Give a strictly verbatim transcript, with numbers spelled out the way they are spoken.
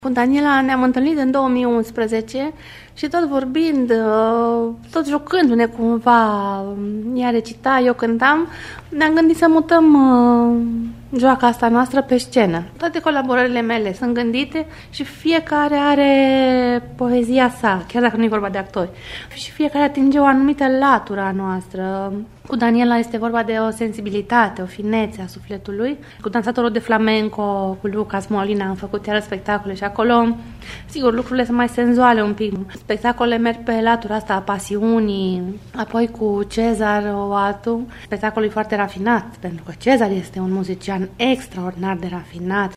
Cu Daniela ne-am întâlnit în două mii unsprezece și tot vorbind, tot jucându-ne cumva, ea recita, eu cântam, ne-am gândit să mutăm joaca asta noastră pe scenă. Toate colaborările mele sunt gândite și fiecare are poezia sa, chiar dacă nu e vorba de actori. Și fiecare atinge o anumită latură a noastră. Cu Daniela este vorba de o sensibilitate, o finețe a sufletului. Cu dansatorul de flamenco, cu Lucas Molina, am făcut iară spectacole și acolo, sigur, lucrurile sunt mai senzuale un pic. Spectacole merg pe latura asta a pasiunii. Apoi cu Cezar Oatu, spectacolul e foarte rafinat, pentru că Cezar este un muzician extraordinar de rafinat.